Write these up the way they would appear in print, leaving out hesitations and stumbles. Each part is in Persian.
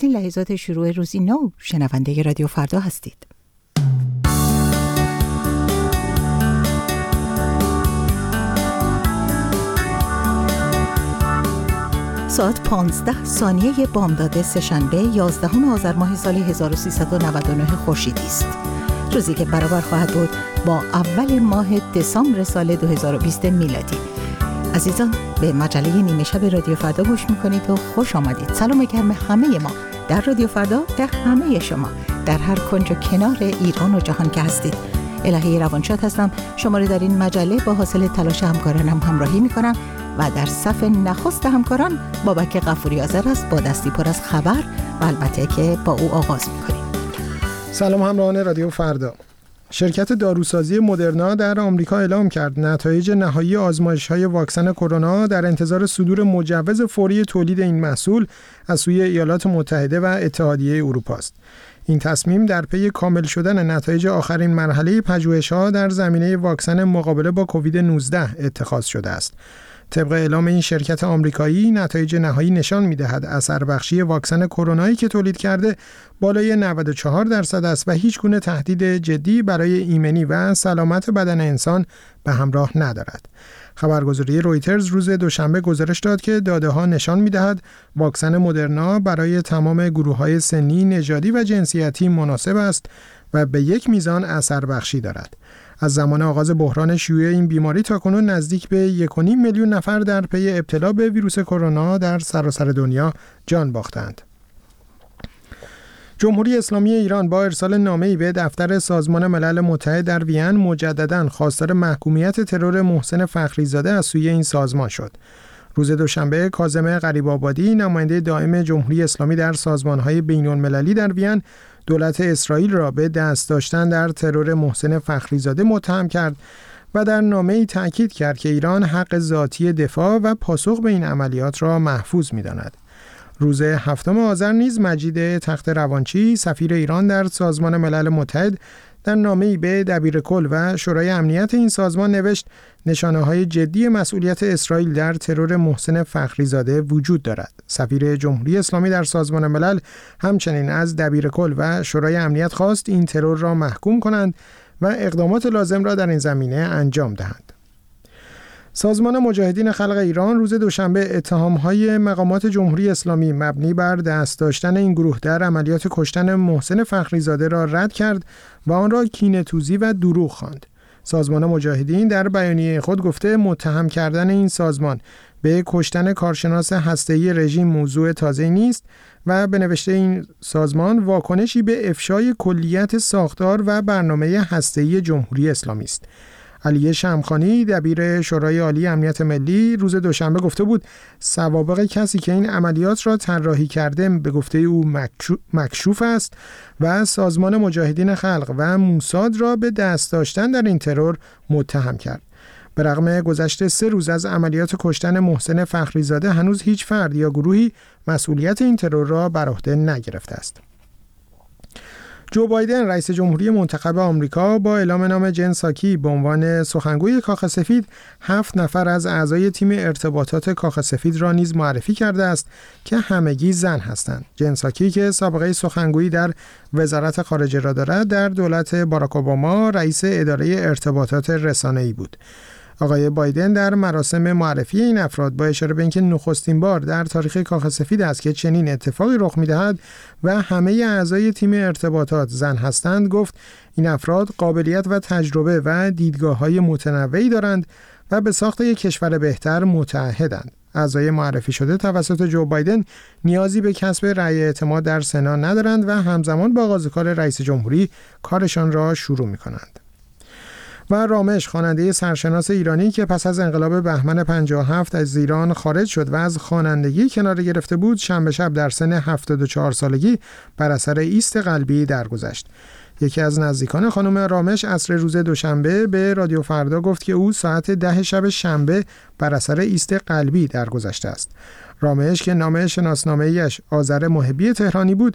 این لحظات شروع روزی نو، شنونده رادیو فردا هستید. ساعت 15 بامداد سه‌شنبه 11 آذر ماه سال 1399 خورشیدی است. روزی که برابر خواهد بود با اول ماه دسامبر سال 2020 میلادی. عزیزان، به مجله نیمه شب رادیو فردا گوش میکنید و خوش آمدید. سلام گرم همه ما در رادیو فردا، در همه شما در هر کنج و کنار ایران و جهان که هستید. الهی روانشاد هستم، شما رو در این مجله با حاصل تلاش همکارانم همراهی میکنم و در صف نخست همکاران بابک غفوری حاضر است با دستی پر از خبر و البته که با او آغاز میکنیم. سلام همراهان رادیو فردا. شرکت داروسازی مدرنا در آمریکا اعلام کرد نتایج نهایی آزمایش‌های واکسن کرونا در انتظار صدور مجوز فوری تولید این محصول از سوی ایالات متحده و اتحادیه اروپا است. این تصمیم در پی کامل شدن نتایج آخرین مرحله پژوهش‌ها در زمینه واکسن مقابله با کووید 19 اتخاذ شده است. طبق اعلام این شرکت آمریکایی، نتایج نهایی نشان می‌دهد اثر بخشی واکسن کرونایی که تولید کرده بالای 94% است و هیچ گونه تهدید جدی برای ایمنی و سلامت بدن انسان به همراه ندارد. خبرگزاری رویترز روز دوشنبه گزارش داد که داده‌ها نشان می‌دهد واکسن مدرنا برای تمام گروه‌های سنی، نژادی و جنسیتی مناسب است و به یک میزان اثر بخشی دارد. از زمان آغاز بحران شیوع این بیماری تاکنون نزدیک به 1.5 میلیون نفر در پی ابتلا به ویروس کرونا در سراسر دنیا جان باختند. جمهوری اسلامی ایران با ارسال نامه‌ای به دفتر سازمان ملل متحد در وین مجدداً خواستار محکومیت ترور محسن فخریزاده از سوی این سازمان شد. روز دوشنبه کاظم غریب‌آبادی، نماینده دائم جمهوری اسلامی در سازمان‌های بین‌المللی در وین، دولت اسرائیل را به دست داشتن در ترور محسن فخریزاده متهم کرد و در نامه‌ای تأکید کرد که ایران حق ذاتی دفاع و پاسخ به این عملیات را محفوظ می‌داند. روز 7 آذر نیز مجید تخت روانچی، سفیر ایران در سازمان ملل متحد، در نامه‌ای به دبیرکل و شورای امنیت این سازمان نوشت نشانه‌های جدی مسئولیت اسرائیل در ترور محسن فخریزاده وجود دارد. سفیر جمهوری اسلامی در سازمان ملل همچنین از دبیرکل و شورای امنیت خواست این ترور را محکوم کنند و اقدامات لازم را در این زمینه انجام دهند. سازمان مجاهدین خلق ایران روز دوشنبه اتهام‌های مقامات جمهوری اسلامی مبنی بر دست داشتن این گروه در عملیات کشتن محسن فخریزاده را رد کرد و آن را کینه‌توزی و دروغ خواند. سازمان مجاهدین در بیانیه خود گفته متهم کردن این سازمان به کشتن کارشناس هسته‌ای رژیم موضوع تازه‌ای نیست و به نوشته این سازمان واکنشی به افشای کلیت ساختار و برنامه هسته‌ای جمهوری اسلامی است. علی شمخانی، دبیر شورای عالی امنیت ملی، روز دوشنبه گفته بود سوابق کسی که این عملیات را طراحی کرده به گفته او مکشوف است و سازمان مجاهدین خلق و موساد را به دست داشتن در این ترور متهم کرد. به رغم گذشت 3 روز از عملیات کشتن محسن فخریزاده هنوز هیچ فرد یا گروهی مسئولیت این ترور را بر عهده نگرفته است. جو بایدن رئیس جمهوری منتخب آمریکا با اعلام نام جن ساکی به عنوان سخنگوی کاخ سفید 7 نفر از اعضای تیم ارتباطات کاخ سفید را نیز معرفی کرده است که همگی زن هستند. جن ساکی که سابقه سخنگویی در وزارت خارجه را دارد، در دولت باراک اوباما رئیس اداره ارتباطات رسانه‌ای بود. آقای بایدن در مراسم معرفی این افراد با اشاره به اینکه نخستین بار در تاریخ کاخ سفید است که چنین اتفاقی رخ می‌دهد و همه اعضای تیم ارتباطات زن هستند، گفت این افراد قابلیت و تجربه و دیدگاه‌های متنوعی دارند و به ساخت یک کشور بهتر متعهدند. اعضای معرفی شده توسط جو بایدن نیازی به کسب رأی اعتماد در سنا ندارند و همزمان با آغاز کار رئیس جمهوری کارشان را شروع می‌کنند. و رامش، خواننده سرشناس ایرانی که پس از انقلاب بهمن 57 از ایران خارج شد و از خوانندگی کنار گرفته بود، شنبه شب در سن 74 سالگی بر اثر ایست قلبی درگذشت. یکی از نزدیکان خانم رامش عصر روز دوشنبه به رادیو فردا گفت که او ساعت 10 شب شنبه بر اثر ایست قلبی درگذشته است. رامش که نام شناسنامه‌ایش آذر محبی تهرانی بود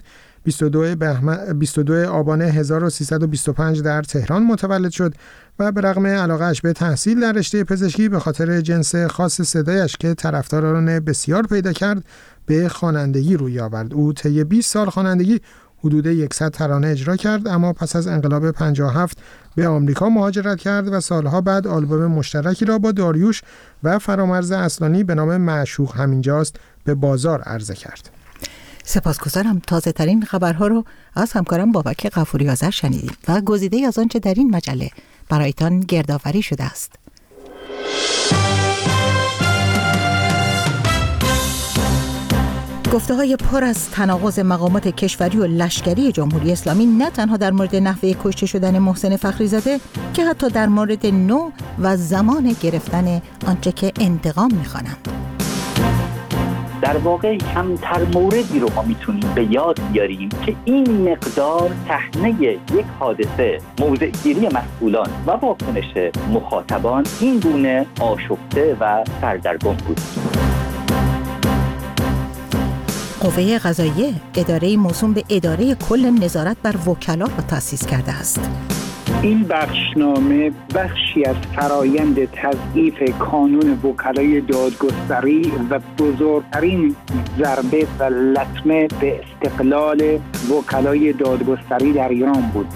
22 آبان 1325 در تهران متولد شد و به رغم علاقه‌اش به تحصیل در رشته پزشکی به خاطر جنس خاص صدایش که طرفداران بسیار پیدا کرد به خوانندگی روی آورد. او طی 20 سال خوانندگی حدود 100 ترانه اجرا کرد، اما پس از انقلاب 57 به آمریکا مهاجرت کرد و سالها بعد آلبوم مشترکی را با داریوش و فرامرز اصلانی به نام معشوق همینجاست به بازار عرضه کرد. سپاسگزارم. تازه ترین خبرها رو از همکارم بابک غفوری آذر شنیدیم و گزیده از آنچه در این مجله برایتان گردآوری شده است. گفته‌های پر از تناقض مقامات کشوری و لشکری جمهوری اسلامی نه تنها در مورد نحوه کشته شدن محسن فخریزاده که حتی در مورد نوع و زمان گرفتن آنچه که انتقام می‌خوانند. در واقع کمتر موردی رو ما میتونیم به یاد بیاریم که این مقدار صحنه یک حادثه، موضع‌گیری مسئولان و واکنش مخاطبان این گونه آشفته و سردرگم بود. قوه قضاییه اداره موسوم به اداره کل نظارت بر وکلا را تأسیس کرده است. این بخشنامه بخشی از فرایند تضعیف کانون وکلای دادگستری و بزرگترین ضربه و لطمه به استقلال وکلای دادگستری در ایران بود.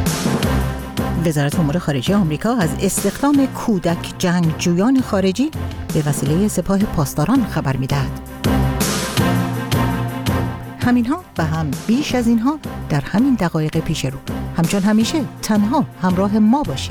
وزارت امور خارجه آمریکا از استخدام کودک جنگجویان خارجی به وسیله سپاه پاسداران خبر می‌دهد. همینها و هم بیش از اینها در همین دقایق پیش رو. همچون همیشه تنها همراه ما باشید.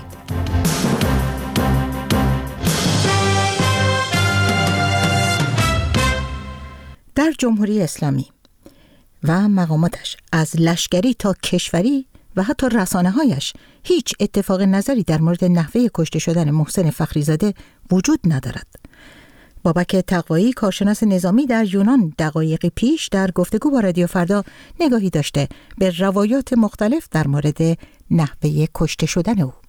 در جمهوری اسلامی و مقاماتش از لشکری تا کشوری و حتی رسانه‌هایش هیچ اتفاق نظری در مورد نحوه کشته شدن محسن فخریزاده وجود ندارد. بابک تقوایی کارشناس نظامی در یونان دقایقی پیش در گفتگو با رادیو فردا نگاهی داشته به روایات مختلف در مورد نحوه کشته شدن او.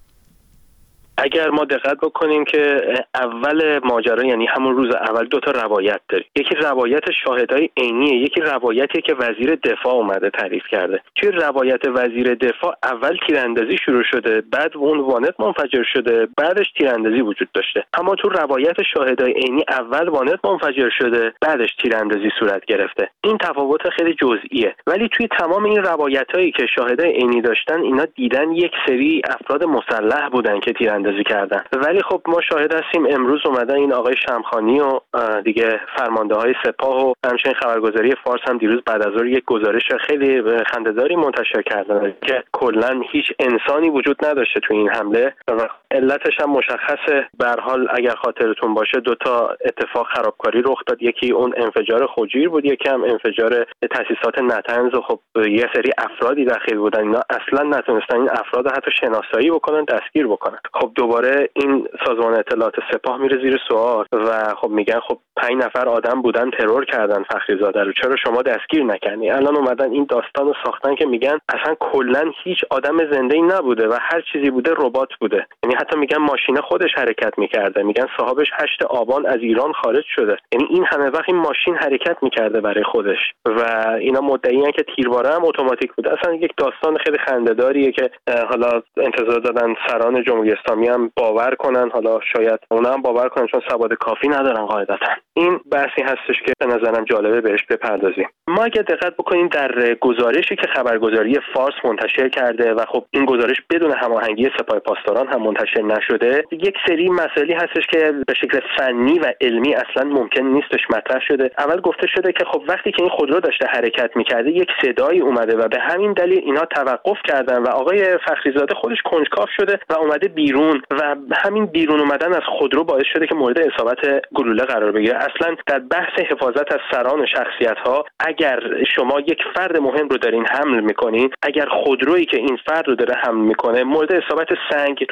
اگر ما دقت بکنیم که اول ماجرا، یعنی همون روز اول، 2 تا روایت داریم. یکی روایت شاهدای عینیه، یکی روایتی که وزیر دفاع اومده تعریف کرده. توی روایت وزیر دفاع اول تیراندازی شروع شده، بعد اون وانت منفجر شده، بعدش تیراندازی وجود داشته. اما تو روایت شاهدای عینی اول وانت منفجر شده، بعدش تیراندازی صورت گرفته. این تفاوت خیلی جزئیه، ولی توی تمام این روایتایی که شاهدای عینی داشتن، اینا دیدن یک سری افراد مسلح بودن که تیراندازی کردن. ولی خب ما شاهد هستیم امروز اومدن این آقای شمخانی و دیگه فرمانده‌های سپاه و همچنین خبرگزاری فارس هم دیروز بعد از ظهر یک گزارش خیلی خنده‌داری منتشر کردن که کلاً هیچ انسانی وجود نداشته تو این حمله و علتش هم مشخصه. به هر حال اگر خاطرتون باشه 2 تا اتفاق خرابکاری رخ داد. یکی اون انفجار خوجیر بود، یکی هم انفجار تأسیسات نطنز و خب یه سری افرادی داخل بودن، اینا اصلاً نتونستن این افراد حتی شناسایی بکنن، دستگیر بکنن. خب دوباره این سازمان اطلاعات سپاه میره زیر سوال و خب میگن خب 5 نفر آدم بودن ترور کردن فخریزاده رو، چرا شما دستگیر نکردین؟ الان اومدن این داستان رو ساختن که میگن اصلا کلا هیچ آدم زنده‌ای نبوده و هر چیزی بوده ربات بوده. یعنی حتی میگن ماشین خودش حرکت میکرده، میگن صاحبش 8 آبان از ایران خارج شده. یعنی این همه وقت این ماشین حرکت میکرده برای خودش و اینا مدعیان که تیرباره هم اتوماتیک بوده. اصلا یک داستان خیلی خنده‌داریه که حالا انتظار دادن سران جمهوری اسلامی هم باور کنن، حالا شاید اونا هم باور کنن چون سواد کافی ندارن قاعدتا. این بحثی هستش که به نظرم جالبه بهش بپردازیم. ما اگه دقت بکنیم در گزارشی که خبرگزاری فارس منتشر کرده و خب این گزارش بدون هماهنگی سپاه پاسداران هم منتشر نشده، یک سری مسائلی هستش که به شکل فنی و علمی اصلا ممکن نیستش مطرح شده. اول گفته شده که خب وقتی که این خودرو داشته حرکت می‌کرده یک صدایی اومده و به همین دلیل اینا توقف کردن و آقای فخریزاده خودش کنجکاو شده و اومده بیرون و همین بیرون اومدن از خودرو باعث شده که مورد اصابت گلوله قرار بگیره. اصلا در بحث حفاظت از سران و شخصیت‌ها اگر شما یک فرد مهم رو دارین حمل می‌کنین، اگر خودرویی که این فرد رو داره حمل می‌کنه مورد اصابت سنگ، تخم مرغ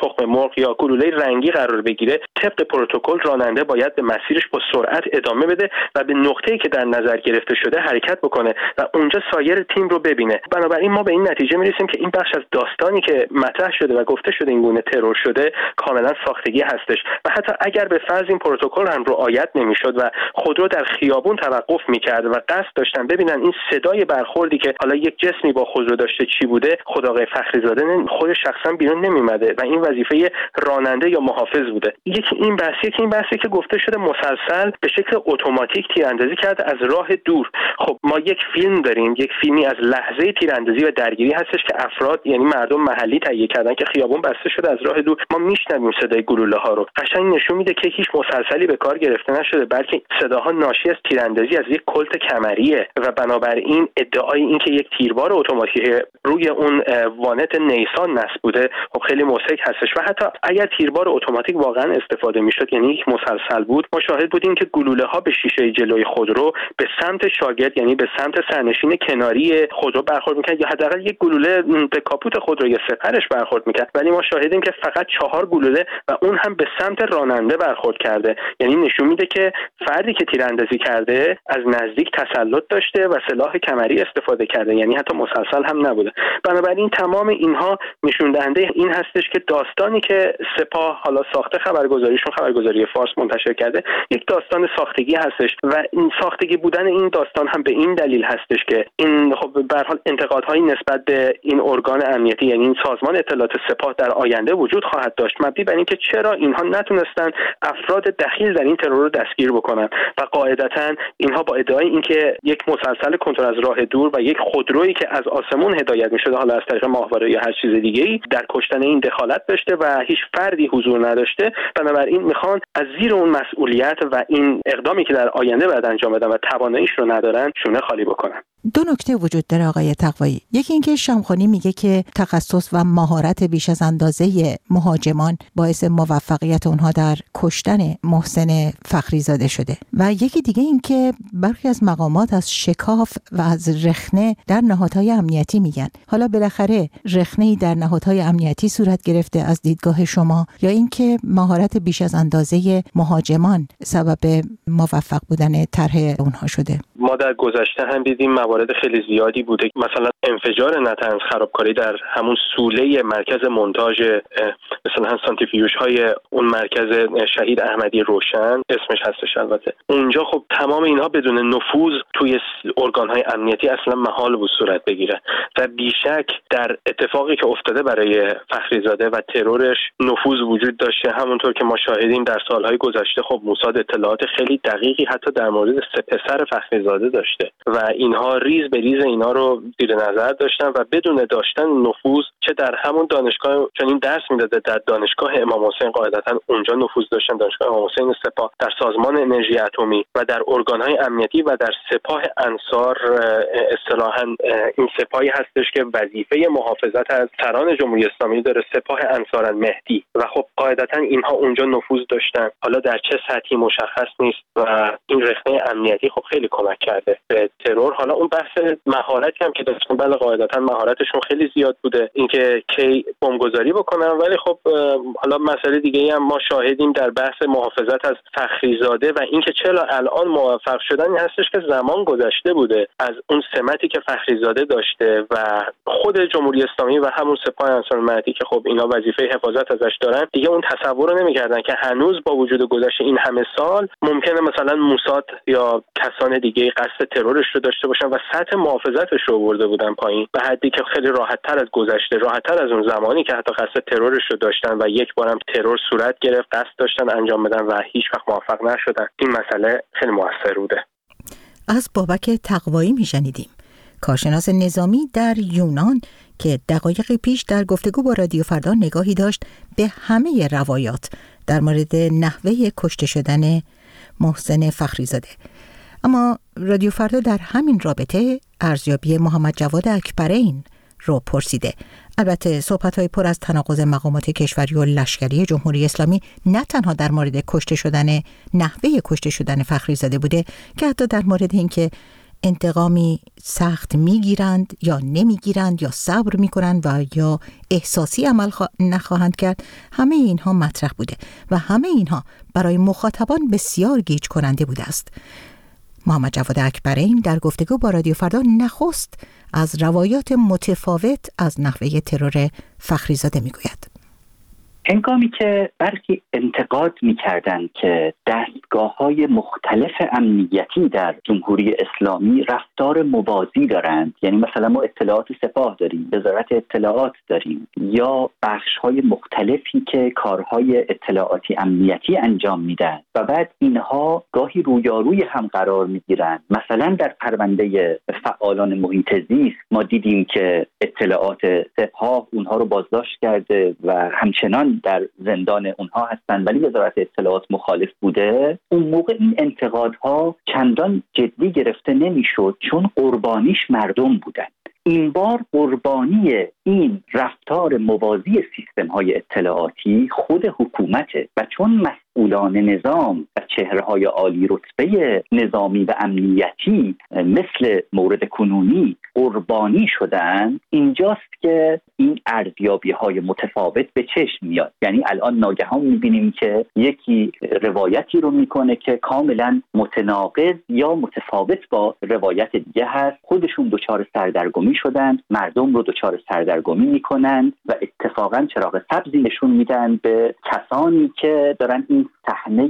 مرغ یا گلوله رنگی قرار بگیره، طبق پروتکل راننده باید به مسیرش با سرعت ادامه بده و به نقطه‌ای که در نظر گرفته شده حرکت بکنه و اونجا سایر تیم رو ببینه. بنابراین ما به این نتیجه میرسیم که این بخش از داستانی که مطرح شده و گفته شده این گونه ترور شده کاملا ساختگی هستش و حتی اگر به فرض این پروتکل هم رعایت نمیشد و خودرو در خیابون توقف میکرد و قصد داشتن ببینن این صدای برخوردی که حالا یک جسمی با خودرو داشته چی بوده، خود آقای فخریزاده خود شخصا بیرون نمیومده و این وظیفه راننده یا محافظ بوده. یکی این بحثی که گفته شده مسلسل به شکل اتوماتیک تیراندازی کرده از راه دور. خب ما یک فیلم داریم، یک فیلمی از لحظه تیراندازی و درگیری هستش که افراد یعنی مردم محلی تهیه کردن که خیابون بسته شده از راه دور ما میشنویم صدای گلوله ها رو. قشنگ نشون میده که هیچ مسلسلی به کار گرفته نشده، بلکه صداها ناشی از تیراندازی از یک کلت کمریه و بنابراین ادعای این که یک تیربار اتوماتیک روی اون وانت نیسان نصب بوده خب خیلی مضحک هستش. و حتی اگر تیربار اتوماتیک واقعا استفاده میشد یعنی یک مسلسل بود، ما شاهد بودیم که گلوله ها به شیشه جلوی خودرو به سمت شاگرد یعنی به سمت سرنشین کناری خودرو برخورد میکرد یا حداقل یک گلوله به کاپوت خودرو یا سپرش برخورد میکرد، ولی ما شاهدیم که فقط 4 گلوله و اون هم به سمت راننده برخورد کرده. یعنی نشون میده که فردی که تیراندازی کرده از نزدیک تسلط داشته و سلاح کمری استفاده کرده، یعنی حتی مسلسل هم نبوده. بنابراین تمام اینها نشون دهنده این هستش که داستانی که سپاه حالا ساخته خبرگزاری فارس منتشر کرده یک داستان ساختگی هستش و این ساختگی بودن این داستان هم به این دلیل هستش که این خب به هر حال انتقادهایی نسبت به این ارگان امنیتی یعنی این سازمان اطلاعات سپاه در آینده وجود خواهد داشت، مبنی بر اینکه چرا اینها نتونستن افراد دخیل در این ترور رو دستگیر بکنن و قاعدتاً اینها با ادعای اینکه یک مسلسل کنترل از راه دور و یک خودرویی که از آسمون هدایت می‌شده حالا از طریق ماهواره یا هر چیز دیگه‌ای در کشتن این دخالت داشته و هیچ فردی حضور نداشته، بنابراین میخوان از زیر اون مسئولیت و این اقدامی که در آینده باید انجام بدن و تواناییش رو ندارن شونه خالی بکنن. دو نکته وجود داره آقای تقوایی. یکی اینکه شمخانی میگه که تخصص و مهارت بیش از اندازه مهاجمان باعث موفقیت اونها در کشتن محسن فخریزاده شده و یکی دیگه اینکه برخی از مقامات از شکاف و از رخنه در نهادهای امنیتی میگن. حالا بالاخره رخنه‌ای در نهادهای امنیتی صورت گرفته از دیدگاه شما یا اینکه مهارت بیش از اندازه مهاجمان سبب موفق بودن طرح اونها شده؟ ما در گذشته هم دیدیم موارد خیلی زیادی بوده، مثلا انفجار نتنز خرابکاری در همون سوله مرکز مونتاژ مثلا سانتریفیوژ های اون مرکز شهید احمدی روشن اسمش هستش البته، اونجا خب تمام اینها بدون نفوذ توی ارگان های امنیتی اصلا محال بود صورت بگیره و بیشک در اتفاقی که افتاده برای فخریزاده و ترورش نفوذ وجود داشته. همونطور که ما شاهدیم در سالهای گذشته خب موساد اطلاعات خیلی دقیقی حتی در مورد سه پسر فخریزاده داشته و اینها ریز به ریز اینا رو زیر نظر داشتن و بدون داشتن نفوذ چه در همون دانشگاه چون این درس میداده در دانشگاه امام حسین قاعدتا اونجا نفوذ داشتن، دانشگاه امام حسین سپاه، در سازمان انرژی اتمی و در ارگان‌های امنیتی و در سپاه انصار. اصطلاحاً این سپاهی هستش که وظیفه محافظت از سران جمهوری اسلامی داره، سپاه انصار مهدی، و خب قاعدتا اینها اونجا نفوذ داشتن. حالا در چه سطحی مشخص نیست و این رخنه امنیتی خب خیلی کمک کرده به ترور. حالا اون بحث مهارتی هم که داشتن، بله قاعدتا مهارتشون خیلی زیاد بوده اینکه کی بمبگذاری بکنن، ولی خب حالا مسئله دیگه‌ای هم ما شاهدیم در بحث محافظت از فخریزاده و اینکه چرا الان موفق شدن این هستش که زمان گذشته بوده از اون سمتی که فخریزاده داشته و خود جمهوری اسلامی و همون سپاه انصار مهدی که خب اینا وظیفه حفاظت ازش دارن دیگه اون تصور رو نمی‌کردن که هنوز با وجود گذشت این همه سال ممکنه مثلا موساد یا کسان دیگه قصد ترورش رو داشته باشن و سطح محافظتش رو آورده بودن پایین به حدی که خیلی راحت‌تر از گذشته، راحت‌تر از اون زمانی که حتی قصد ترورش رو داشتن و یک بارم ترور صورت گرفت قصد داشتن انجام بدن و هیچ وقت موفق نشدن. این مسئله خیلی موثر بوده. از بابک تقوایی میشنیدیم، کارشناس نظامی در یونان که دقایقی پیش در گفتگو با رادیو فردا نگاهی داشت به همه روایات در مورد نحوه کشته شدن محسن فخریزاده. اما رادیو فردا در همین رابطه ارزیابی محمد جواد اکبرین رو پرسیده. البته صحبت‌های پر از تناقض مقامات کشوری و لشکری جمهوری اسلامی نه تنها در مورد کشته شدن نحوه کشته شدن فخریزاده بوده که حتی در مورد اینکه انتقامی سخت میگیرند یا نمیگیرند یا صبر میکنند و یا احساسی عمل نخواهند کرد، همه اینها مطرح بوده و همه اینها برای مخاطبان بسیار گیج کننده بوده است. محمد جواد اکبرین در گفتگو با رادیو فردا نخست از روایات متفاوت از نحوه ترور فخریزاده میگوید. هنگامی که برخی انتقاد می‌کردند که دستگاه‌های مختلف امنیتی در جمهوری اسلامی رفتار موازی دارند، یعنی مثلا ما اطلاعات سپاه داریم، وزارت اطلاعات داریم، یا بخش‌های مختلفی که کارهای اطلاعاتی امنیتی انجام میدن و بعد اینها گاهی رویاروی هم قرار می‌گیرند. مثلا در پرونده فعالان محیط زیست ما دیدیم که اطلاعات سپاه اونها رو بازداشت کرده و همچنان در زندان اونها هستن، ولی وزارت اطلاعات مخالف بوده. اون موقع این انتقادها چندان جدی گرفته نمیشد چون قربانیش مردم بودن. این بار قربانی این رفتار موازی سیستم‌های اطلاعاتی خود حکومته و چون مسئولان نظام و چهره‌های عالی رتبه نظامی و امنیتی مثل مورد کنونی قربانی شدن، اینجاست که این ارزیابی‌های متفاوت به چشم میاد. یعنی الان ناگهان می‌بینیم که یکی روایتی رو میکنه که کاملا متناقض یا متفاوت با روایت دیگه هست، خودشون دچار سردرگمی شدن، مردم رو دچار سردرگمی میکنن و اتفاقا چراغ سبزی نشون میدن به کسانی که دارن این صحنه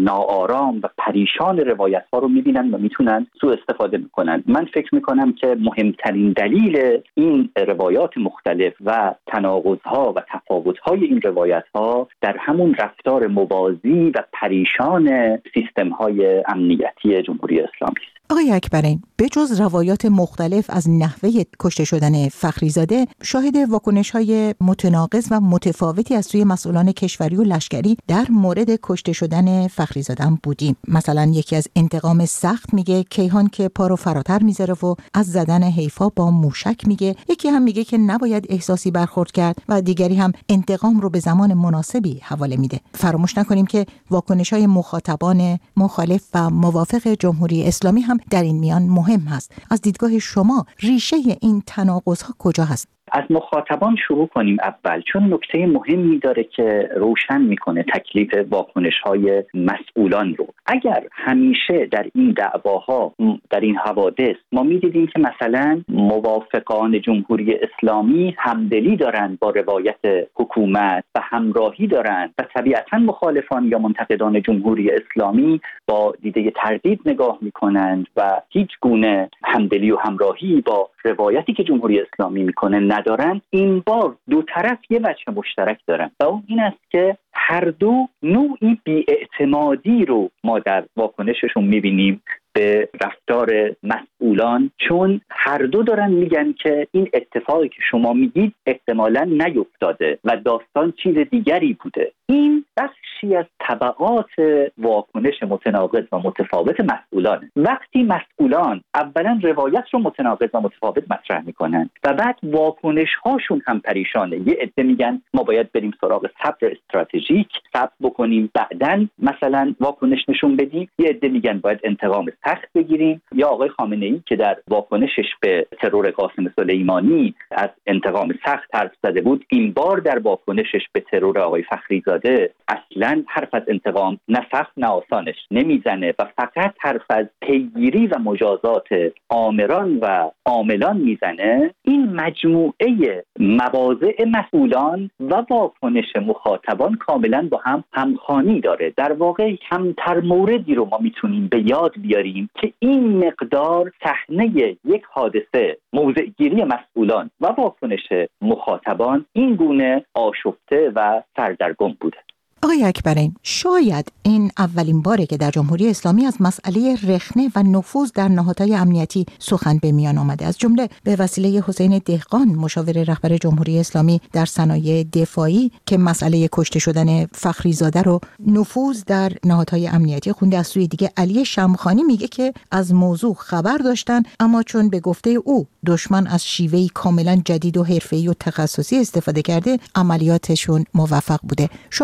ناآرام و پریشان روایت ها رو میبینن و میتونن سوء استفاده میکنن. من فکر میکنم که مهمترین دلیل این روایات مختلف و تناقض ها و تفاوت های این روایت ها در همون رفتار موازی و پریشان سیستم های امنیتی جمهوری اسلامی است. آقای اکبرین، به جز روایات مختلف از نحوه کشته شدن فخریزاده، شاهد واکنش‌های متناقض و متفاوتی از سوی مسئولان کشوری و لشکری در مورد کشته شدن فخریزاده هم بودیم. مثلا یکی از انتقام سخت میگه کیهان که پا رو فراتر میذاره و از زدن حیفا با موشک میگه، یکی هم میگه که نباید احساسی برخورد کرد و دیگری هم انتقام رو به زمان مناسبی حواله میده. فراموش نکنیم که واکنش‌های مخاطبان مخالف و موافق جمهوری اسلامی هم در این میان مهم هست. از دیدگاه شما ریشه این تناقض‌ها کجا هست؟ از مخاطبان شروع کنیم اول، چون نکته مهمی داره که روشن میکنه تکلیف واکنش‌های مسئولان رو. اگر همیشه در این دعواها، در این حوادث ما می‌دیدیم که مثلا موافقان جمهوری اسلامی همدلی دارند با روایت حکومت و همراهی دارند و طبیعتاً مخالفان یا منتقدان جمهوری اسلامی با دیده تردید نگاه میکنند و هیچ گونه همدلی و همراهی با روایتی که جمهوری اسلامی میکنه ندارن، این بار دو طرف یه وجه مشترک دارن و اون این است که هر دو نوعی بی‌اعتمادی رو ما در واکنششون میبینیم به رفتار مسئولان، چون هر دو دارن میگن که این اتفاقی که شما میگید احتمالاً نیفتاده و داستان چیز دیگری بوده. این بخشی از طبقات واکنش متناقض و متفاوت مسئولان. وقتی مسئولان اولا روایت رو متناقض و متفاوت مطرح میکنن و بعد واکنش هاشون هم پریشانه. یه عده میگن ما باید بریم سراغ صبر استراتژیک، صبر بکنیم بعداً مثلا واکنش نشون بدیم. یه عده میگن باید انتقام سخت بگیریم. یا آقای خامنه‌ای که در واکنشش به ترور قاسم سلیمانی از انتقام سخت حرف زده بود، این بار در واکنشش به ترور آقای فخریزاده اصلا حرف از انتقام نه سخت نه آسانش نمیزنه و فقط حرف از پیگیری و مجازات آمران و عاملان میزنه. این مجموعه مواضع مسئولان و واکنش مخاطبان کاملا با هم همخوانی داره. در واقع کمتر موردی رو ما میتونیم به یاد بیاریم که این مقدار صحنه یک حادثه، موضع‌گیری مسئولان و واکنش مخاطبان این گونه آشفته و سردرگم بوده. آقای اکبرین، شاید این اولین باره که در جمهوری اسلامی از مسئله رخنه و نفوذ در نهادهای امنیتی سخن به میان آمده، از جمله به وسیله حسین دهقان مشاور رهبر جمهوری اسلامی در صنایع دفاعی که مسئله کشته شدن فخریزاده رو نفوذ در نهادهای امنیتی خونده. از سوی دیگه علی شمخانی میگه که از موضوع خبر داشتن، اما چون به گفته او دشمن از شیوهی کاملا جدید و حرفه‌ای و تخصصی استفاده کرده، عملیاتشون موفق بوده. شما تصور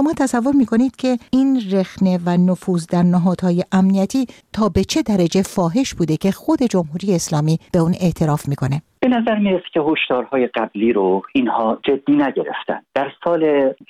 تصور میکنید که این رخنه و نفوذ در نهادهای امنیتی تا به چه درجه فاحش بوده که خود جمهوری اسلامی به اون اعتراف میکنه؟ به نظر میرسه که هشدارهای قبلی رو اینها جدی نگرفتن. در سال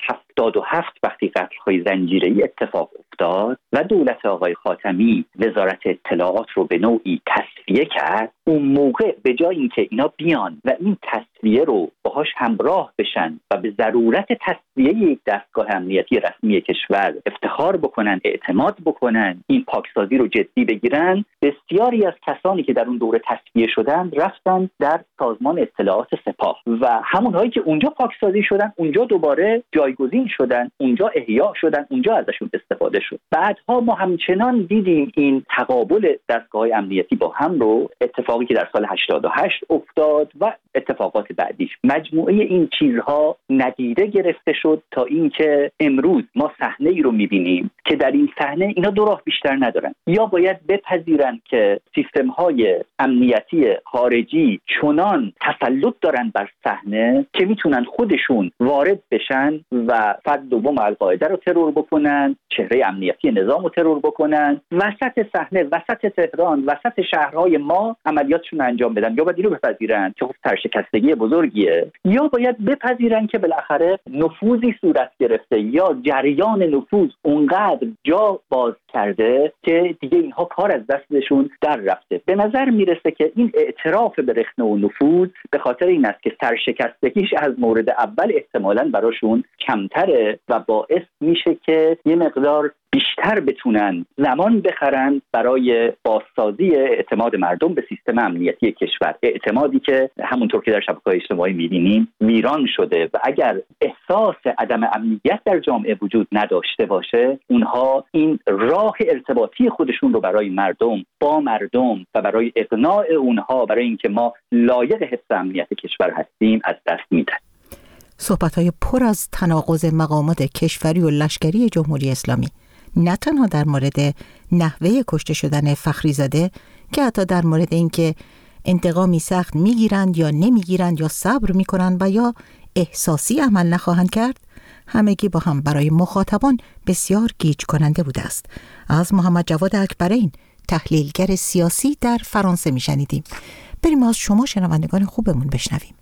77 وقتی قتل‌های زنجیره‌ای اتفاق افتاد و دولت آقای خاتمی وزارت اطلاعات رو به نوعی تصفیه کرد، اون موقع به جای اینکه اینا بیان و این تصفیه رو باهاش همراه بشن و به ضرورت تصفیه یک دستگاه امنیتی رسمی کشور افتخار بکنن، اعتماد بکنن، این پاکسازی رو جدی بگیرن، بسیاری از کسانی که در اون دوره تصفیه شدن رفتن در سازمان اطلاعات سپاه و همونهایی که اونجا پاکسازی شدن اونجا دوباره جایگزین شدن، اونجا احیا شدن، اونجا ازشون استفاده شد. بعدها ما همچنان دیدیم این تقابل دستگاه‌های امنیتی با هم رو، اتفاقی که در سال 88 افتاد و اتفاقات بعدیش. مجموعه این چیزها ندیده گرفته شد تا اینکه امروز ما صحنه‌ای رو می‌بینیم که در این صحنه اینا دو راه بیشتر ندارن. یا باید بپذیرن که سیستم‌های امنیتی خارجی چنان تسلط دارن بر صحنه که میتونن خودشون وارد بشن و فرد دوم القاعده رو ترور بکنن، چهره امنیتی نظام رو ترور بکنن، وسط صحنه، وسط تهران، وسط شهرهای ما عملیاتشون انجام بدن. یا باید اینو بپذیرن که سرشکستگی بزرگیه، یا باید بپذیرن که بالاخره نفوذی صورت گرفته یا جریان نفوذ اونقدر جا باز کرده که دیگه اینها کار از دستشون در رفته. به نظر میرسه که این اعتراف به رخنه و نفوذ به خاطر این است که سرشکستگیش از مورد اول احتمالاً براشون کمتره و باعث میشه که یه مقدار بیشتر بتونن زمان بخرن برای بازسازی اعتماد مردم به سیستم امنیتی کشور، اعتمادی که همونطور که در شبکه‌های اجتماعی می‌بینیم ویران شده و اگر احساس عدم امنیت در جامعه وجود نداشته باشه، اونها این راه ارتباطی خودشون رو برای مردم با مردم و برای اقناع اونها برای اینکه ما لایق حفظ امنیت کشور هستیم از دست میدن. صحبت‌های پر از تناقض مقامات کشوری و لشکری جمهوری اسلامی، نه تنها در مورد نحوه کشته شدن فخریزاده که حتی در مورد اینکه انتقامی سخت میگیرند یا نمیگیرند یا صبر میکنند و یا احساسی عمل نخواهند کرد، همگی با هم برای مخاطبان بسیار گیج کننده بوده است. از محمد جواد اکبرین، تحلیلگر سیاسی در فرانسه میشنیدیم. بریم از شما شنوندگان خوبمون بشنویم.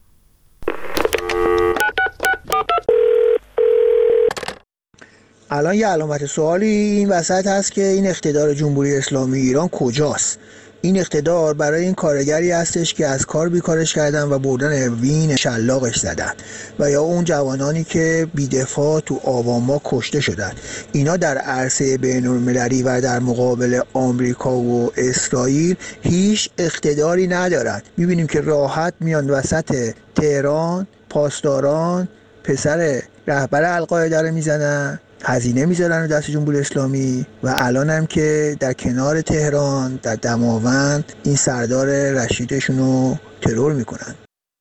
الان یه علامت سوالی این وسط هست که این اقتدار جمهوری اسلامی ایران کجاست؟ این اقتدار برای این کارگری هستش که از کار بیکارش کردن و بردن وین شلاقش زدن، و یا اون جوانانی که بی‌دفاع تو آواما کشته شدن. اینا در عرصه بین‌المللی و در مقابل آمریکا و اسرائیل هیچ اقتداری ندارن. میبینیم که راحت میان وسط تهران، پاسداران پسر رهبر القاعده رو میزنن، هزینه میذارن دست جمهوری اسلامی، و الان هم که در کنار تهران در دماوند این سردار رشیدشون رو ترور میکنن.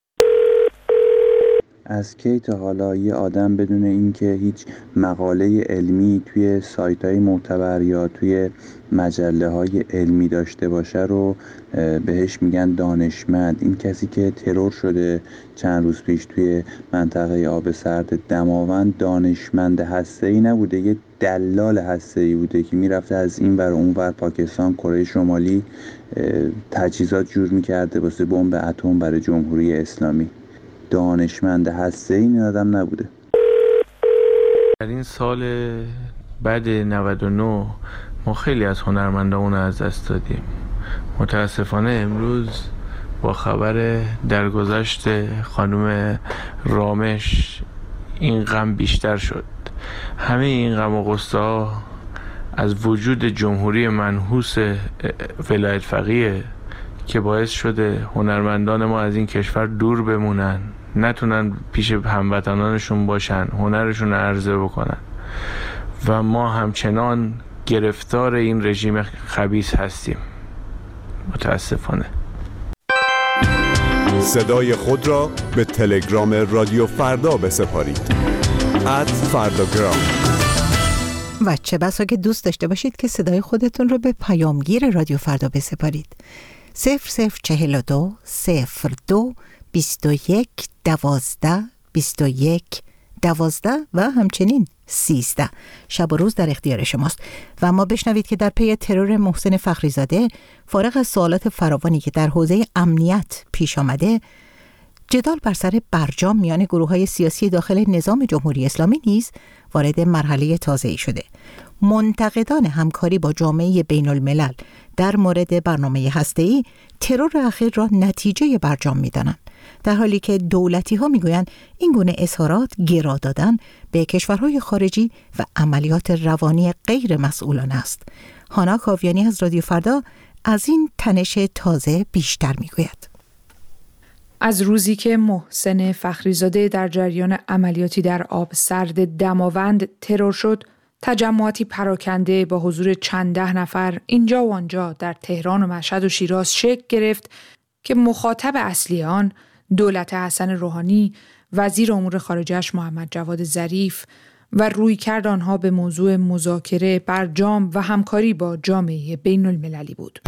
از کی تا حالا یه آدم بدون اینکه هیچ مقاله علمی توی سایت‌های معتبر یا توی مجله‌های علمی داشته باشه رو بهش میگن دانشمند؟ این کسی که ترور شده چند روز پیش توی منطقه آب سرد دماوند دانشمند هسته‌ای نبوده، یه دلال هسته‌ای بوده که میرفته از این ور اون ور پاکستان، کره شمالی تجهیزات جور میکرده واسه بمب اتم برای جمهوری اسلامی. دانشمند هسته‌ای این آدم نبوده. در این سال بعد 99 ما خیلی از هنرمندامون از دست دادیم. متاسفانه امروز با خبر درگذشت خانم رامش این غم بیشتر شد. همه این غم و غصه از وجود جمهوری منحوس ولایت فقیه که باعث شده هنرمندان ما از این کشور دور بمونن، نتونن پیش هموطنانشون باشن، هنرشون عرضه بکنن، و ما همچنان گرفتار این رژیم خبیث هستیم متاسفانه. صدای خود را به تلگرام رادیو فردا بسپارید. @فرداگرام. و چه بسا که دوست داشته باشید که صدای خودتون رو به پیامگیر رادیو فردا بسپارید. 0042 02 21 12 21 12 و همچنین 13. شب و روز در اختیار شماست و ما بشنوید که در پی ترور محسن فخریزاده، فارغ از سوالات فراوانی که در حوزه امنیت پیش آمده، جدال بر سر برجام میان گروه‌های سیاسی داخل نظام جمهوری اسلامی نیز وارد مرحله تازه‌ای شده. منتقدان همکاری با جامعه بین الملل در مورد برنامه هسته‌ای ترور اخیر را نتیجه برجام می‌دانند، در حالی که دولتی‌ها می‌گویند این گونه اظهارات گرا دادن به کشورهای خارجی و عملیات روانی غیر مسئولانه است. هانا کاویانی از رادیو فردا از این تنش تازه بیشتر می‌گوید. از روزی که محسن فخریزاده در جریان عملیاتی در آب سرد دماوند ترور شد، تجمعاتی پراکنده با حضور چند ده نفر اینجا و آنجا در تهران و مشهد و شیراز شکل گرفت که مخاطب اصلی آن دولت حسن روحانی، وزیر امور خارجه‌اش محمد جواد ظریف و رویکرد آنها به موضوع مذاکره برجام و همکاری با جامعه بین المللی بود.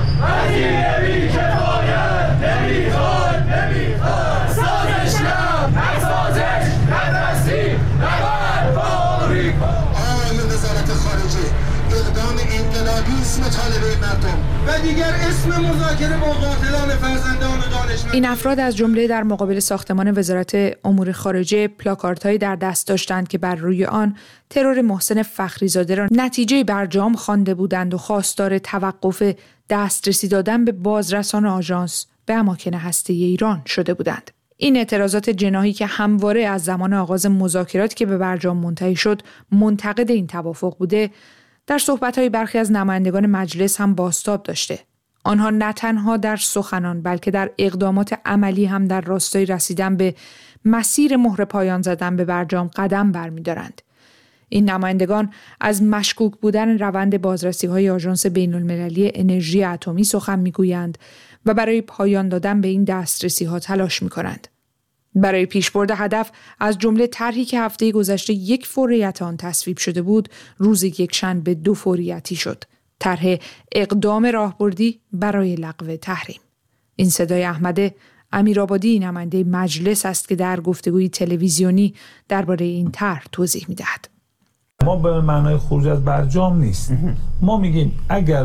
و دیگر اسم مذاکره با قاتلان فرزندان و دانشمندان. این افراد از جمله در مقابل ساختمان وزارت امور خارجه پلاکاردهایی در دست داشتند که بر روی آن ترور محسن فخریزاده را نتیجه برجام خوانده بودند و خواستار توقف دسترسی دادن به بازرسان آژانس به اماکن هسته‌ای ایران شده بودند. این اعتراضات جناحی که همواره از زمان آغاز مذاکرات که به برجام منتهی شد منتقد این توافق بوده، در صحبت‌های برخی از نمایندگان مجلس هم بازتاب داشته. آنها نه تنها در سخنان بلکه در اقدامات عملی هم در راستای رسیدن به مسیر مهر پایان زدن به برجام قدم برمی‌دارند. این نمایندگان از مشکوک بودن روند بازرسی‌های آژانس بین‌المللی انرژی اتمی سخن می‌گویند و برای پایان دادن به این دسترسی‌ها تلاش می‌کنند. برای پیشبرد هدف از جمله طرحی که هفته گذشته 1 فوریت آن تصویب شده بود، روز یکشنبه 2 فوریتی شد. طرح اقدام راهبردی برای لغو تحریم. این صدای احمد امیرآبادی، نماینده مجلس است که در گفتگوی تلویزیونی درباره این طرح توضیح می‌دهد. ما به معنای خروج از برجام نیست. ما میگیم اگر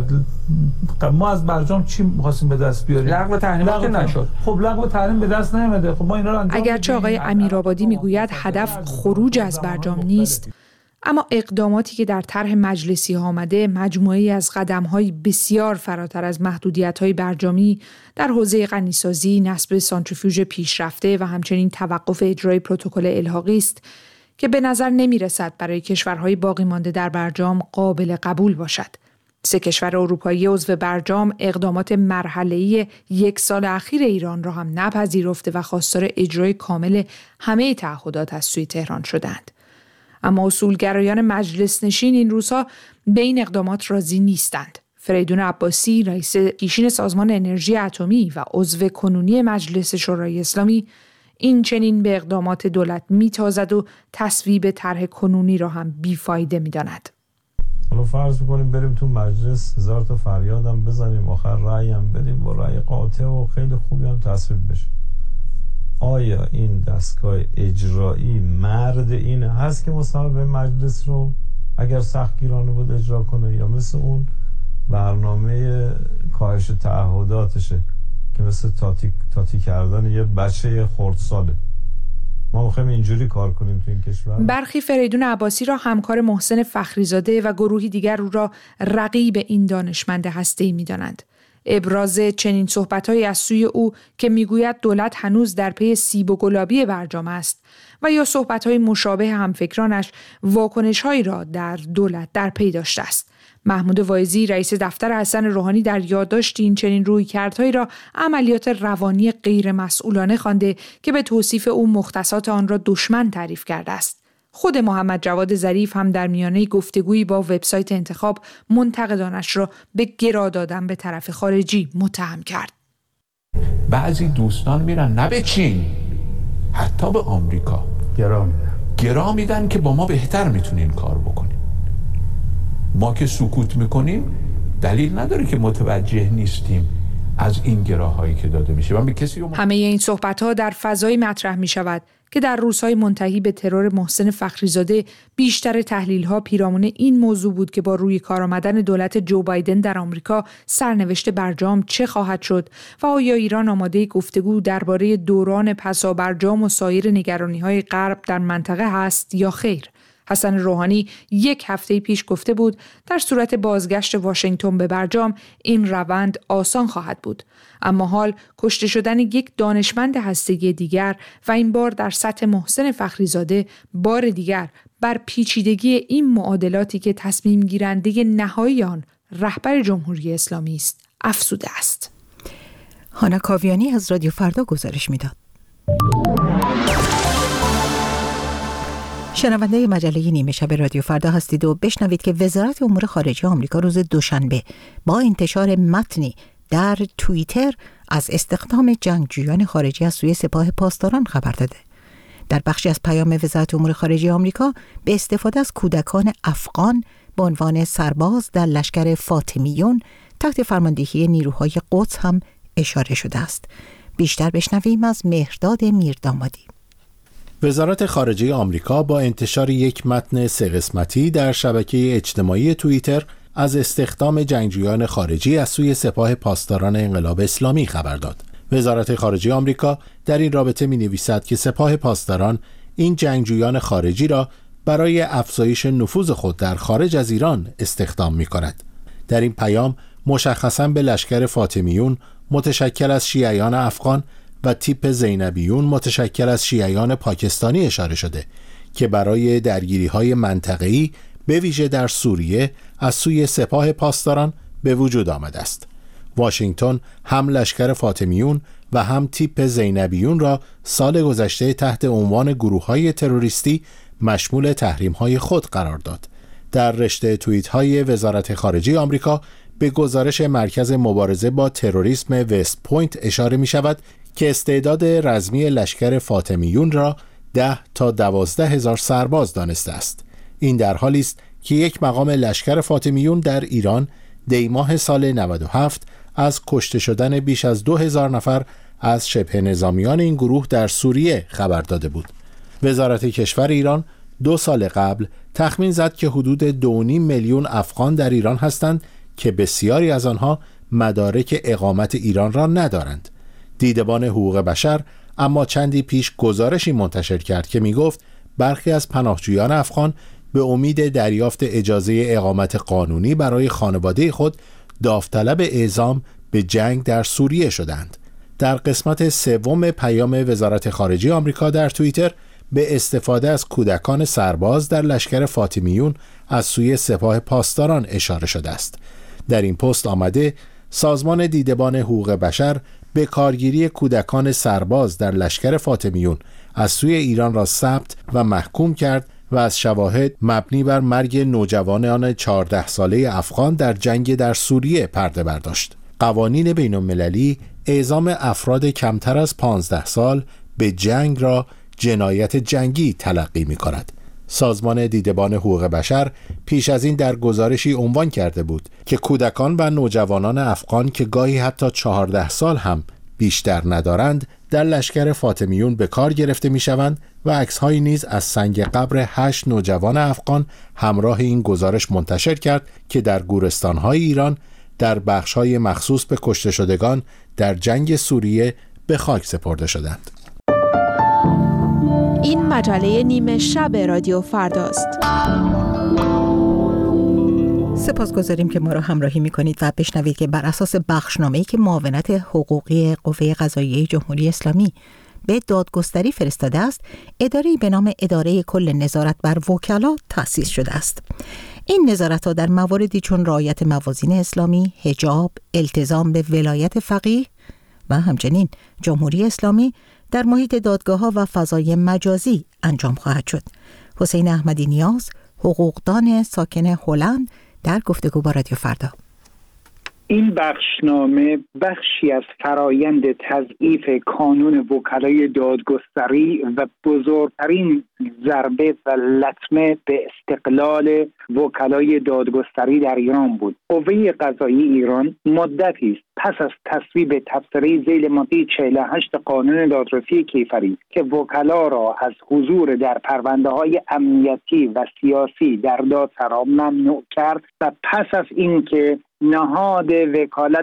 ما از برجام چی می‌خواستیم به دست بیاریم؟ لغو تحریم نشد. خب لغو تحریم به دست نیامده. خب ما اینا رو انجام اگرچه آقای امیرآبادی میگوید هدف خروج از برجام نیست، اما اقداماتی که در طرح مجلسی ها آمده مجموعه‌ای از قدم‌های بسیار فراتر از محدودیت‌های برجامی در حوزه غنیسازی، نصب سانتریفیوژ پیشرفته و همچنین توقف اجرای پروتکل الحاقی است که به نظر نمی‌رسد برای کشورهای باقی مانده در برجام قابل قبول باشد. 3 کشور اروپایی عضو برجام اقدامات مرحله‌ای 1 سال اخیر ایران را هم نپذیرفته و خواستار اجرای کامل همه تعهدات از سوی تهران شدند. اما اصولگرایان مجلس نشین این روزها به این اقدامات راضی نیستند. فریدون عباسی، رئیس پیشین سازمان انرژی اتمی و عضو کنونی مجلس شورای اسلامی، این چنین به اقدامات دولت میتازد و تصویب طرح کنونی را هم بیفایده میداند. حالا فرض بکنیم بریم تو مجلس 1000 تا فریادم بزنیم، آخر رأی هم بدیم با رأی قاطع و خیلی خوبی هم تصویب بشه. آیا این دستگاه اجرایی مرد این هست که مصوبه مجلس رو اگر سختگیرانه بود اجرا کنه، یا مثل اون برنامه کاهش تعهداتشه که مثل تاتی کردن یه بچه خردساله؟ ما می‌خوایم اینجوری کار کنیم تو این کشور. برخی فریدون عباسی را همکار محسن فخریزاده و گروهی دیگر او را رقیب این دانشمند هسته‌ای می‌دانند. ابراز چنین صحبت‌هایی از سوی او که میگوید دولت هنوز در پی سیب و گلابی برجام است و یا صحبت‌های مشابه همفکرانش واکنش‌هایی را در دولت در پی داشته است. محمود واعظی، رئیس دفتر حسن روحانی، در یادداشتی این چنین رویکردهایی را عملیات روانی غیر مسئولانه خوانده که به توصیف او مختصات آن را دشمن تعریف کرده است. خود محمد جواد ظریف هم در میانه گفتگویی با وبسایت انتخاب منتقدانش را به گرا دادن به طرف خارجی متهم کرد. بعضی دوستان میرن نه به چین، حتی به آمریکا گرا میدن که با ما بهتر میتونین کار بکنین. ما که سکوت میکنیم دلیل نداره که متوجه نیستیم از این گراهایی که داده میشه. من به کسی همه این صحبت‌ها در فضای مطرح می‌شود که در روزهای منتهی به ترور محسن فخریزاده بیشتر تحلیل‌ها پیرامون این موضوع بود که با روی کار آمدن دولت جو بایدن در آمریکا سرنوشت برجام چه خواهد شد و آیا ایران آماده گفتگو درباره دوران پسا برجام و سایر نگرانی‌های غرب در منطقه هست یا خیر. حسن روحانی 1 هفته پیش گفته بود در صورت بازگشت واشنگتن به برجام این روند آسان خواهد بود. اما حال کشته شدن یک دانشمند هسته‌ای دیگر و این بار در سطح محسن فخریزاده بار دیگر بر پیچیدگی این معادلاتی که تصمیم گیرنده نهایی آن رهبر جمهوری اسلامی است افزوده است. هانا کاویانی از رادیو فردا گزارش میداد. شنونده مجله نیمه شب رادیو فردا هستید و بشنوید که وزارت امور خارجه آمریکا روز دوشنبه با انتشار متنی در توییتر از استخدام جنگجویان خارجی از سوی سپاه پاسداران خبر داده. در بخشی از پیام وزارت امور خارجه آمریکا به استفاده از کودکان افغان به عنوان سرباز در لشکر فاطمیون تحت فرماندهی نیروهای قدس هم اشاره شده است. بیشتر بشنویم از مهرداد میردامادی. وزارت خارجه آمریکا با انتشار یک متن 3 قسمتی در شبکه اجتماعی توییتر از استخدام جنگجویان خارجی از سوی سپاه پاسداران انقلاب اسلامی خبر داد. وزارت خارجه آمریکا در این رابطه می‌نویسد که سپاه پاسداران این جنگجویان خارجی را برای افزایش نفوذ خود در خارج از ایران استخدام می‌کند. در این پیام مشخصاً به لشکر فاطمیون متشکل از شیعیان افغان و تیپ زینبیون متشکل از شیعیان پاکستانی اشاره شده که برای درگیری‌های منطقه‌ای به ویژه در سوریه از سوی سپاه پاسداران به وجود آمده است. واشنگتن هم لشکر فاطمیون و هم تیپ زینبیون را سال گذشته تحت عنوان گروه‌های تروریستی مشمول تحریم‌های خود قرار داد. در رشته توییت‌های وزارت خارجه آمریکا به گزارش مرکز مبارزه با تروریسم وست پوینت اشاره می‌شود که استعداد رزمی لشکر فاطمیون را 10 تا 12 هزار سرباز دانسته است. این در حالی است که یک مقام لشکر فاطمیون در ایران دیماه سال 97 از کشته شدن بیش از 2000 نفر از شبه نظامیان این گروه در سوریه خبر داده بود. وزارت کشور ایران 2 سال قبل تخمین زد که حدود 2.5 میلیون افغان در ایران هستند که بسیاری از آنها مدارک اقامت ایران را ندارند. دیدبان حقوق بشر اما چندی پیش گزارشی منتشر کرد که میگفت برخی از پناهجویان افغان به امید دریافت اجازه اقامت قانونی برای خانواده خود داوطلب اعزام به جنگ در سوریه شدند. در قسمت 3 پیام وزارت خارجه آمریکا در توییتر به استفاده از کودکان سرباز در لشکر فاطمیون از سوی سپاه پاسداران اشاره شده است. در این پست آمده سازمان دیدبان حقوق بشر به کارگیری کودکان سرباز در لشکر فاطمیون از سوی ایران را ثبت و محکوم کرد و از شواهد مبنی بر مرگ نوجوانان 14 ساله افغان در جنگ در سوریه پرده برداشت. قوانین بین المللی اعزام افراد کمتر از 15 سال به جنگ را جنایت جنگی تلقی می کند. سازمان دیدبان حقوق بشر پیش از این در گزارشی عنوان کرده بود که کودکان و نوجوانان افغان که گاهی حتی 14 سال هم بیشتر ندارند در لشکر فاطمیون به کار گرفته می شوند و عکس‌هایی نیز از سنگ قبر 8 نوجوان افغان همراه این گزارش منتشر کرد که در گورستان‌های ایران در بخش‌های مخصوص به کشته شدگان در جنگ سوریه به خاک سپرده شدند. این مجله نیمه شب رادیو فرداست. سپاسگزاریم که ما را همراهی می‌کنید و بشنوید که بر اساس بخشنامه‌ای که معاونت حقوقی قوه قضاییه جمهوری اسلامی به دادگستری فرستاده است، اداره‌ای به نام اداره کل نظارت بر وکلا تأسیس شده است. این نظارت‌ها در مواردی چون رعایت موازین اسلامی، حجاب، التزام به ولایت فقیه و همچنین جمهوری اسلامی در محیط دادگاه‌ها و فضای مجازی انجام خواهد شد. حسین احمدی نیاز، حقوقدان ساکن هلند، در گفتگو با رادیو فردا. این بخشنامه بخشی از فرایند تضعیف کانون وکلای دادگستری و بزرگترین ضربه و لطمه به استقلال وکلای دادگستری در ایران بود. قوه قضایی ایران مدتی است پس از تصویب تبصره ذیل ماده 48 قانون دادرسی کیفری که وکلا را از حضور در پرونده‌های امنیتی و سیاسی در دادسرا ممنوع کرد و پس از اینکه نهاد وکالت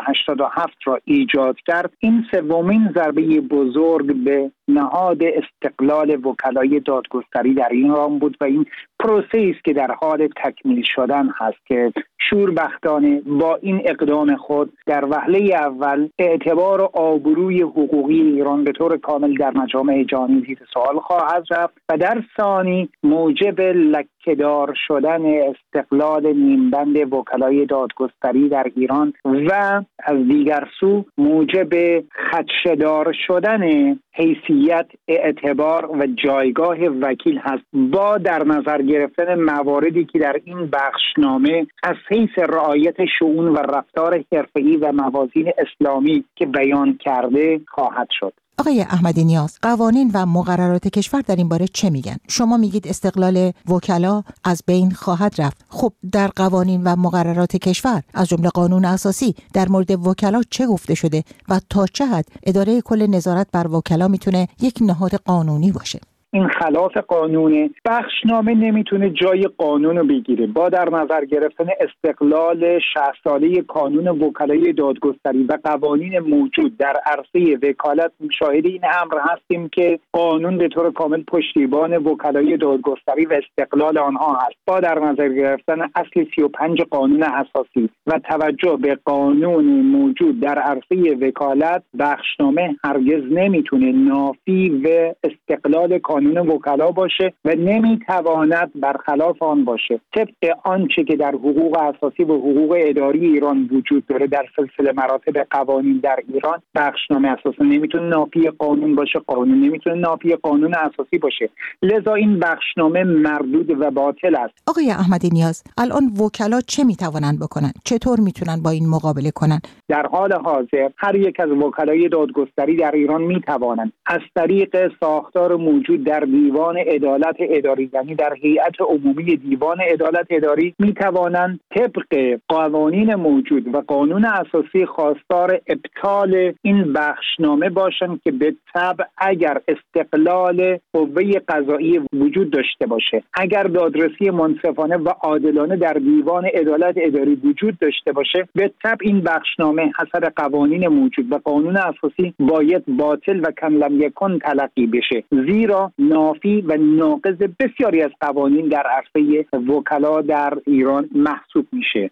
187 را ایجاد کرد، این سومین ضربه بزرگ به نهاد استقلال وکلای دادگستری در ایران بود و این پروسه است که در حال تکمیل شدن هست که شوربختانه با این اقدام خود در وهله اول اعتبار و آبروی حقوقی ایران به طور کامل در مجامع جهانی زیر سوال خواهد رفت و در ثانی موجب لکه‌دار شدن استقلال نیمبند وکلای دادگستری در ایران و از دیگر سو موجب خدشه‌دار شدن حیثیت، اعتبار و جایگاه وکیل هست، با در نظر گرفتن مواردی که در این بخشنامه از حیث رعایت شؤون و رفتار حرفه‌ای و موازین اسلامی که بیان کرده خواهد شد. آقای احمدی نیاز، قوانین و مقررات کشور در این باره چه میگن؟ شما میگید استقلال وکلا از بین خواهد رفت. خب در قوانین و مقررات کشور از جمله قانون اساسی در مورد وکلا چه گفته شده و تا چه حد اداره کل نظارت بر وکلا میتونه یک نهاد قانونی باشه؟ این خلاف قانونه. بخشنامه نمیتونه جای قانون رو بگیره. با در نظر گرفتن استقلال 60 ساله کانون وکلای دادگستری و قوانین موجود در عرصه وکالت شاهد این امر هستیم که قانون به طور کامل پشتیبان وکلای دادگستری و استقلال آنها هست. با در نظر گرفتن اصل 35 قانون اساسی و توجه به قانون موجود در عرصه وکالت، بخشنامه هرگز نمیتونه نافی و استقلال قانون وکلا باشه و نمیتواند برخلاف آن باشه. طبق آنچه که در حقوق اساسی و حقوق اداری ایران وجود داره در سلسله مراتب قوانین در ایران، بخشنامه اساسا نمیتونه نافی قانون باشه، قانون نمیتونه نافی قانون اساسی باشه. لذا این بخشنامه مردود و باطل است. آقای احمدی نیاز، الان وکلا چه میتوانند بکنن؟ چطور میتونن با این مقابله کنن؟ در حال حاضر هر یک از وکلای دادگستری در ایران میتوانند از طریق ساختار موجود در دیوان عدالت اداری، یعنی در هیئت عمومی دیوان عدالت اداری، میتوانند طبق قوانین موجود و قانون اساسی خواستار ابطال این بخشنامه باشند که به طبع اگر استقلال قوه قضایی وجود داشته باشه، اگر دادرسی منصفانه و عادلانه در دیوان عدالت اداری وجود داشته باشه، به طبع این بخشنامه حسب قوانین موجود و قانون اساسی باید باطل و کم لم یکن تلقی بشه، زیرا نافی و ناقض بسیاری از قوانین در عرصه وکلا در ایران محسوب میشه.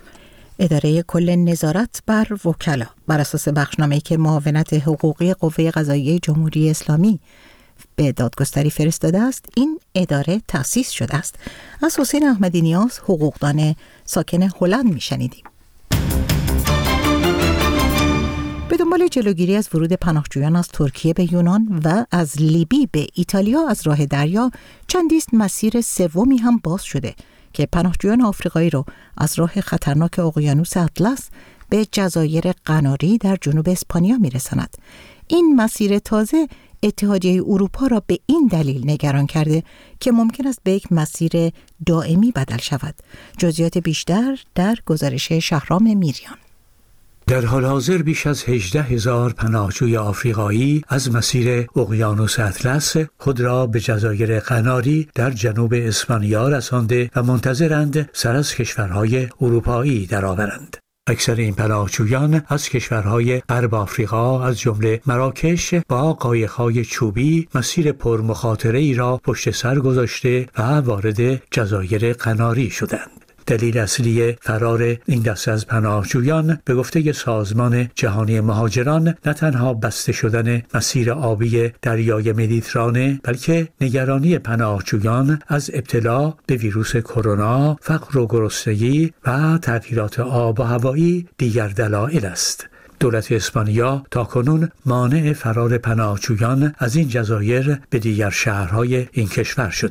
اداره کل نظارت بر وکلا بر اساس بخشنامه‌ای که معاونت حقوقی قوه قضاییه جمهوری اسلامی به دادگستری فرستاده است، این اداره تأسیس شده است. از حسین احمدی نیاز، حقوقدان ساکن هلند میشنیدیم. به دنبال جلوگیری از ورود پناهجویان از ترکیه به یونان و از لیبی به ایتالیا از راه دریا، چندیست مسیر سومی هم باز شده که پناهجویان آفریقایی را از راه خطرناک اقیانوس اطلس به جزایر قناری در جنوب اسپانیا میرساند. این مسیر تازه اتحادیه اروپا را به این دلیل نگران کرده که ممکن است به یک مسیر دائمی بدل شود. جزئیات بیشتر در گزارش شهرام میریان. در حال حاضر بیش از 18,000 پناهجوی آفریقایی از مسیر اقیانوس اطلس خود را به جزایر قناری در جنوب اسپانیا رسانده و منتظرند سر از کشورهای اروپایی درآورند. اکثر این پناهجویان از کشورهای غرب آفریقا از جمله مراکش با قایق‌های چوبی مسیر پرمخاطره ای را پشت سر گذاشته و وارد جزایر قناری شدند. دلیل اصلی فرار این دسته از پناهجویان به گفته سازمان جهانی مهاجران نه تنها بسته شدن مسیر آبی دریای مدیترانه، بلکه نگرانی پناهجویان از ابتلا به ویروس کرونا، فقر و گرسنگی و تغییرات آب و هوایی دیگر دلایل است. دولت اسپانیا تاکنون مانع فرار پناهجویان از این جزایر به دیگر شهرهای این کشور شده.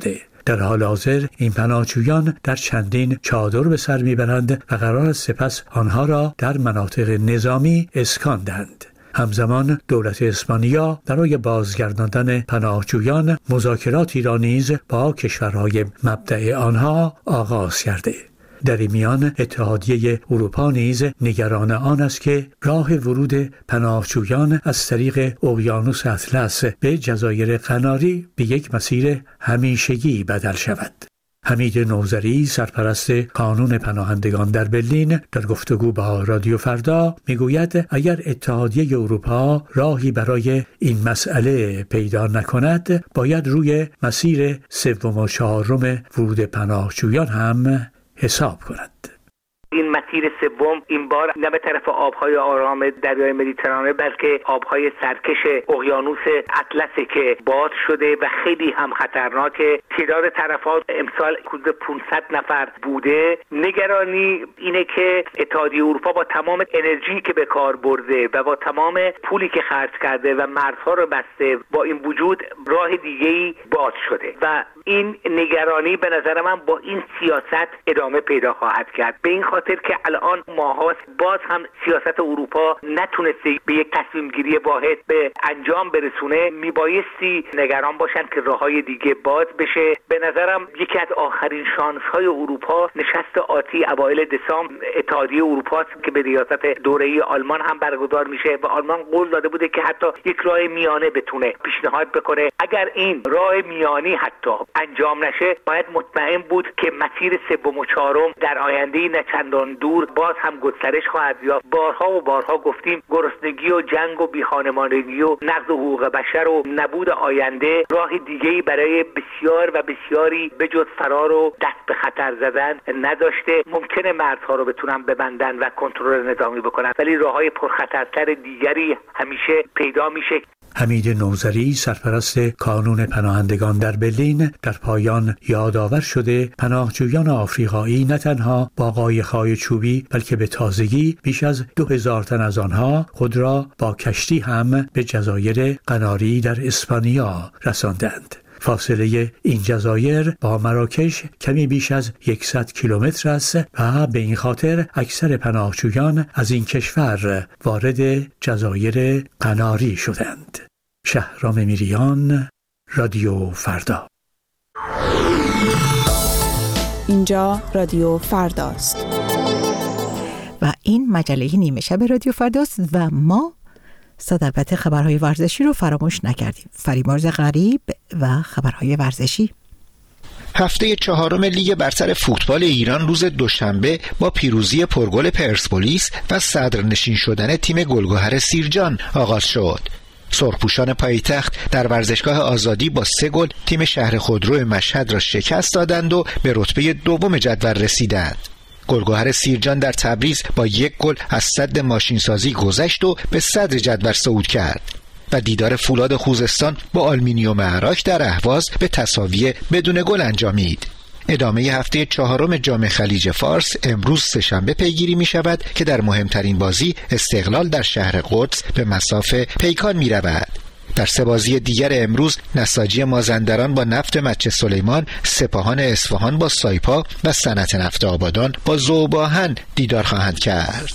در حال حاضر این پناهجویان در چندین چادر به سر میبرند و قرار است سپس آنها را در مناطق نظامی اسکان دهند. همزمان دولت اسپانیا برای بازگرداندن پناهجویان مذاکراتی را نیز با کشورهای مبدأ آنها آغاز کرده. در این میان اتحادیه اروپا نیز نگران آن است که راه ورود پناهجویان از طریق اقیانوس اطلس به جزایر قناری به یک مسیر همیشگی بدل شود. حمید نوذری سرپرست کانون پناهندگان در برلین در گفتگو با رادیو فردا میگوید اگر اتحادیه اروپا راهی برای این مسئله پیدا نکند باید روی مسیر سوم و چهارم ورود پناهجویان هم حساب کند. این مسیر سوم این بار نه به طرف آبهای آرام دریای مدیترانه بلکه آبهای سرکش اقیانوس اطلسه که باز شده و خیلی هم خطرناکه. تعداد طرفات امسال حدود 500 نفر بوده. نگرانی اینه که اتحادیه اروپا با تمام انرژی که به کار برده و با تمام پولی که خرج کرده و مرزها رو بسته با این وجود راه دیگه‌ای باز شده و این نگرانی به نظر من با این سیاست ادامه پیدا خواهد کرد. به این خاطر که الان ماهاست باز هم سیاست اروپا نتونسته به یک تصمیم گیری واحد به انجام برسونه. میبایستی نگران باشن که راههای دیگه باز بشه. به نظرم یکی از آخرین شانس‌های اروپا نشست آتی اوایل دسامبر اتحادیه اروپا است که به ریاست دوره‌ای آلمان هم برگزار میشه و آلمان قول داده بوده که حتی یک راه میانه بتونه پیشنهاد بکنه. اگر این راه میانی حتی انجام نشه باید مطمئن بود که مسیر سوم و چهارم در آینده نه چندان دور باز هم گسترش خواهد یافت. بارها گفتیم گرسنگی و جنگ و بیخانمانگی و نقض حقوق بشر و نبود آینده راه دیگه‌ای برای بسیار و بسیاری به جز فرار و دست به خطر زدن نداشته. ممکنه مرزها رو بتونن ببندن و کنترل نظامی بکنن ولی راههای پرخطرتر دیگری همیشه پیدا میشه. حمید نوذری سرپرست کانون پناهندگان در برلین در پایان یادآور شده پناهجویان آفریقایی نه تنها با قایق‌های چوبی بلکه به تازگی بیش از 2000 تن از آنها خود را با کشتی هم به جزایر قناری در اسپانیا رساندند. فاصله این جزایر با مراکش کمی بیش از 100 کیلومتر است و به این خاطر اکثر پناهجویان از این کشور وارد جزایر قناری شدند. شهرام میریان، رادیو فردا. اینجا رادیو فرداست و این مجله نیمه شب رادیو فرداست و ما البته خبرهای ورزشی رو فراموش نکردیم. فریمرز غریب و خبرهای ورزشی. هفته چهارم لیگ برتر فوتبال ایران روز دوشنبه با پیروزی پرگل پرسپولیس و صدرنشین شدن تیم گلگهر سیرجان آغاز شد. سرخپوشان پایتخت در ورزشگاه آزادی با 3 گل تیم شهر خودرو مشهد را شکست دادند و به رتبه دوم جدول رسیدند. گلگهر سیرجان در تبریز با 1 گل از سد ماشینسازی گذشت و به صدر جدول صعود کرد و دیدار فولاد خوزستان با آلومینیوم عراق در اهواز به تساوی بدون گل انجامید. ادامه هفته چهارم جام خلیج فارس امروز سه‌شنبه پیگیری می شود که در مهمترین بازی استقلال در شهر قدس به مصاف پیکان می رود. در 3 بازی دیگر امروز نساجی مازندران با نفت مچه سلیمان، سپاهان اصفهان با سایپا و صنعت نفت آبادان با ذوب‌آهن دیدار خواهند کرد.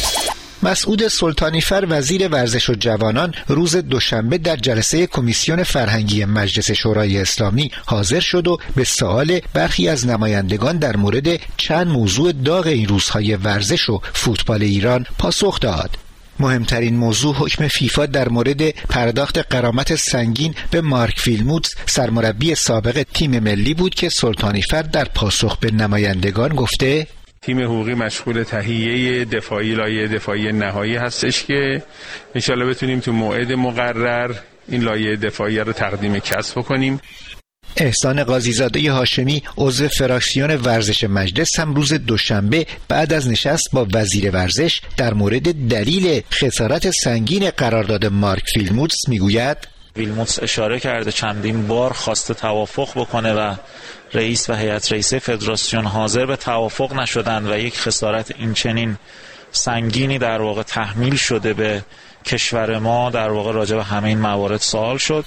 مسعود سلطانیفر وزیر ورزش و جوانان روز دوشنبه در جلسه کمیسیون فرهنگی مجلس شورای اسلامی حاضر شد و به سؤال برخی از نمایندگان در مورد چند موضوع داغ این روزهای ورزش و فوتبال ایران پاسخ داد. مهمترین موضوع حکم فیفا در مورد پرداخت غرامت سنگین به مارک ویلموتس سرمربی سابق تیم ملی بود که سلطانیفر در پاسخ به نمایندگان گفته تیم حقوقی مشغول تهیه لایحه دفاعی نهایی هستش که انشالله بتونیم تو موعد مقرر این لایحه دفاعی رو تقدیم کسب کنیم. احسان قاضیزاده هاشمی عضو فراکسیون ورزش مجلس هم روز دوشنبه بعد از نشست با وزیر ورزش در مورد دلیل خسارت سنگین قرارداد مارک ویلموتس میگوید ویلموتس اشاره کرده چندین بار خواسته توافق بکنه و رئیس و هیئت رئیسه فدراسیون حاضر به توافق نشدن و یک خسارت این چنین سنگینی در واقع تحمیل شده به کشور ما. در واقع راجع به همه این موارد سوال شد.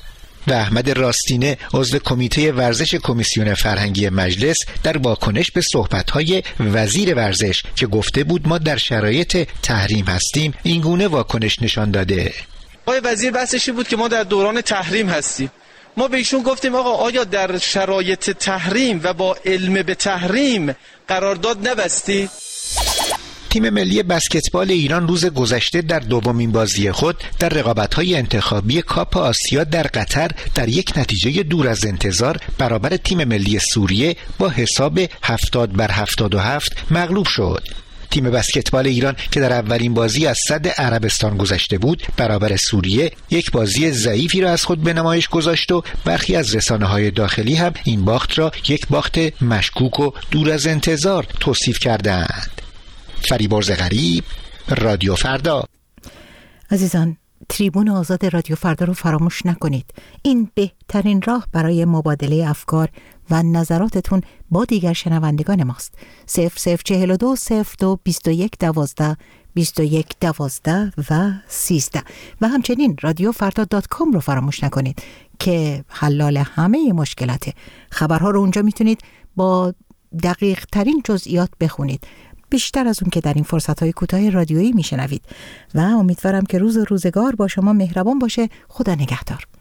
و احمد راستینه عضو کمیته ورزش کمیسیون فرهنگی مجلس در واکنش به صحبت‌های وزیر ورزش که گفته بود ما در شرایط تحریم هستیم این گونه واکنش نشان داده. آقای وزیر بحثش بود که ما در دوران تحریم هستیم. ما به ایشون گفتیم آقا آیا در شرایط تحریم و با علم به تحریم قرارداد نبستی؟ تیم ملی بسکتبال ایران روز گذشته در دومین بازی خود در رقابت‌های انتخابی کاپ آسیا در قطر در یک نتیجه دور از انتظار برابر تیم ملی سوریه با حساب 70-77 مغلوب شد. تیم بسکتبال ایران که در اولین بازی از صد عربستان گذشته بود برابر سوریه یک بازی ضعیفی را از خود به نمایش گذاشت و برخی از رسانه‌های داخلی هم این باخت را یک باخت مشکوک و دور از انتظار توصیف کردند. فریبرز غریب، رادیو فردا. عزیزان، تریبون آزاد رادیو فردا رو فراموش نکنید. این بهترین راه برای مبادله افکار و نظراتتون با دیگر شنوندگان ماست. 0042 02 21 12 21 12 و 13 و همچنین radiofrda.com رو فراموش نکنید که حلال همه مشکلاته. خبرها رو اونجا میتونید با دقیق ترین جزئیات بخونید، بیشتر از اون که در این فرصت‌های کوتاه رادیویی میشنوید. و امیدوارم که روزگار با شما مهربان باشه. خدا نگهدار.